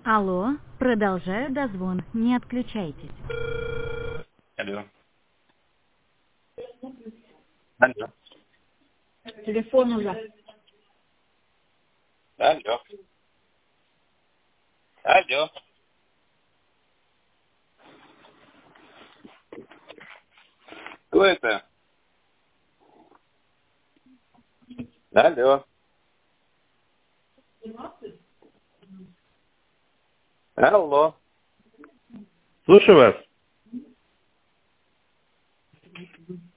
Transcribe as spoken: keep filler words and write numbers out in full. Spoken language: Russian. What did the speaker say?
Алло, продолжаю дозвон, не отключайтесь. Алло. Алло. Телефон уже. Алло. Алло. Кто это? Алло. Алло. Слушаю вас.